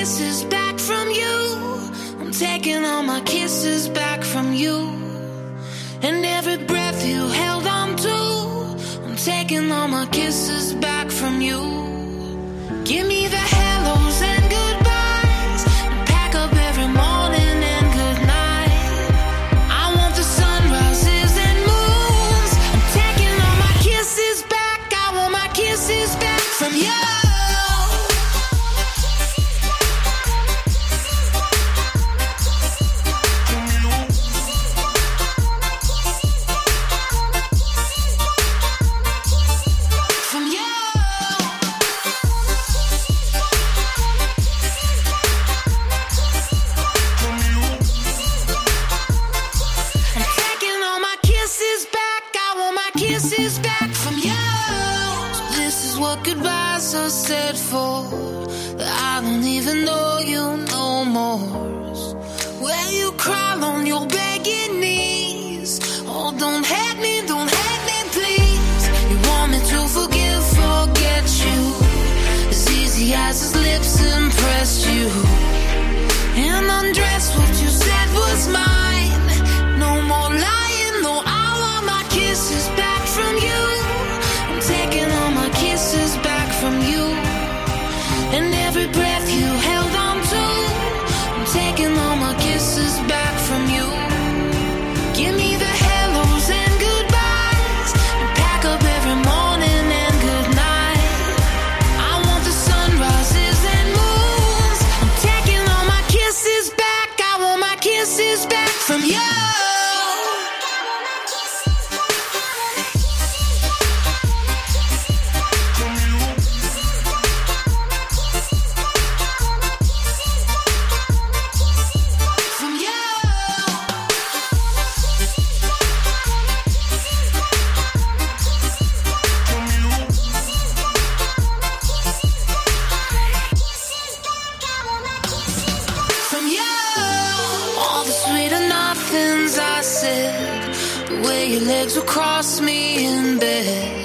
kisses back from you. I'm taking all my kisses back from you. And every breath you held on to, I'm taking all my kisses back from you. Give me the hellos and goodbyes, and pack up every morning and good night. I want the sunrises and moons. I'm taking all my kisses back. I want my kisses back from you. Kisses back from you. So this is what goodbyes are said for, that I don't even know you no more. So where you crawl on your begging knees, oh don't hate me please. You want me to forget you, as easy as his lips impressed you, and undress what you said was mine. No more lying, no, I want my kisses back from you. I'm taking all my kisses back from you. And every breath you held on to, I'm taking all my kisses back from you. Give me the hellos and goodbyes, and pack up every morning and good night. I want the sunrises and moons. I'm taking all my kisses back. I want my kisses back from you. Legs will cross me in bed.